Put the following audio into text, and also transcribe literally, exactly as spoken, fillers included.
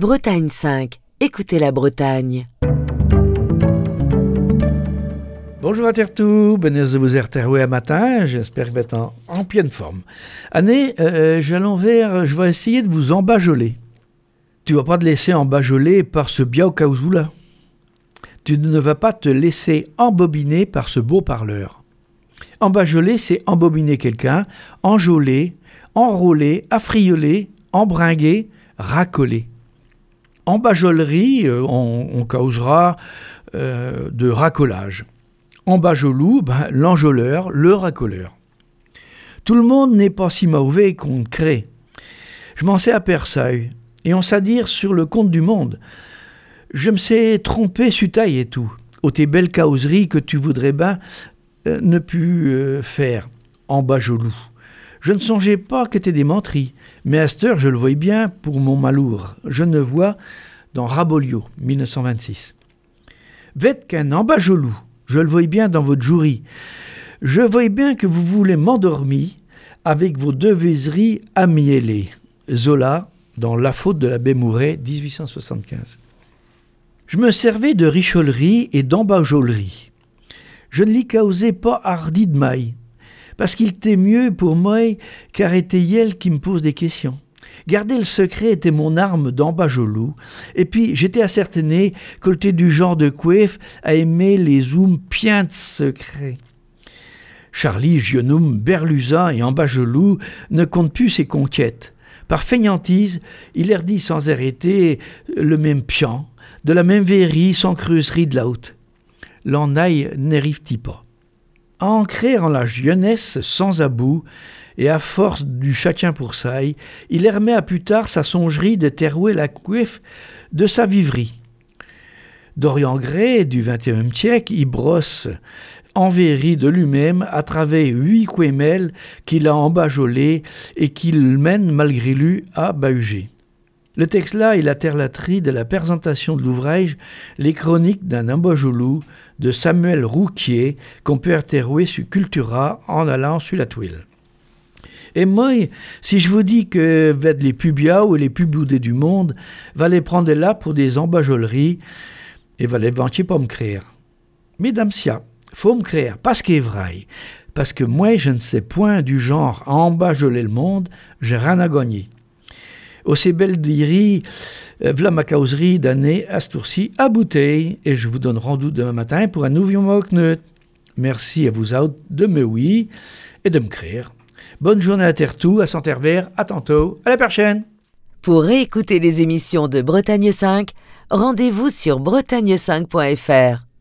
Bretagne cinq. Écoutez la Bretagne. Bonjour à Tertou, bonne de vous retrouver à matin, j'espère que vous êtes en, en pleine forme. Année, euh, j'allons vers, je vais essayer de vous embajoler. Tu vas pas te laisser embajoler par ce biao caousou là. Tu ne vas pas te laisser embobiner par ce beau parleur. Embajoler, c'est embobiner quelqu'un, enjôler, enrôler, affrioler, embringuer, racoler. Embajolerie, euh, on, on causera euh, de racolage. Embajolou, ben, l'enjôleur, le racoleur. Tout le monde n'est pas si mauvais qu'on crée. Je m'en sais à Persaille, et on s'a dire sur le compte du monde. Je me sais tromper sutaille et tout, aux tes belles causeries que tu voudrais ben euh, ne pu euh, faire, embajolou. Je ne songeais pas que t'es des menteries, mais à cette heure je le voyais bien pour mon malour. Je ne vois dans Rabolio, dix-neuf cent vingt-six. V'êtes qu'un embajolou. Je le vois bien dans votre jury. Je vois bien que vous voulez m'endormir avec vos deviseries amiellées. Zola, dans La faute de l'abbé Mouret, dix-huit cent soixante-quinze. Je me servais de richolerie et d'embajolerie. Je ne l'y causais pas hardi de maille, parce qu'il était mieux pour moi qu'arrêter elle qui me pose des questions. Garder le secret était mon arme d'embajolou, et puis j'étais ascertainé que le du genre de coiffe à aimer les zooms piens de secret. Charlie, Gionoum, Berlusin et embajolou ne comptent plus ses conquêtes. Par feignantise, il leur dit sans arrêter le même pian, de la même verrie sans creuserie de la haute. L'en aille n'arrive-t-il pas. Ancré en la jeunesse sans abou, et à force du chacun pour saille, il remet à plus tard sa songerie de terrouer la coiffe de sa vivrie. Dorian Gray, du vingt et unième siècle, y brosse en verrie de lui-même à travers huit couémelles qu'il a embajolées et qu'il mène malgré lui à bahuger. Le texte-là est la terlaterie de la présentation de l'ouvrage Les chroniques d'un embajolou de Samuel Rouquier qu'on peut retrouver sur Cultura en allant sur la toile. Et moi, si je vous dis que vous êtes les plus biao et les plus boudés du monde, va les prendre là pour des embajoleries et va les vantier pas me créer. Mesdames, sia, faut me créer, parce qu'il est vrai. Parce que moi, je ne sais point du genre à embajoler le monde, j'ai rien à gagner. Aussi belle dirie, v'là ma causerie d'année à ce tour-ci à bouteille, et je vous donne rendez-vous demain matin pour un nouveau mock-neut. Merci à vous autres de me oui et de me créer. Bonne journée à Tertou, à Saint-Herbert, à tantôt, à la prochaine. Pour réécouter les émissions de Bretagne cinq, rendez-vous sur bretagne cinq point f r.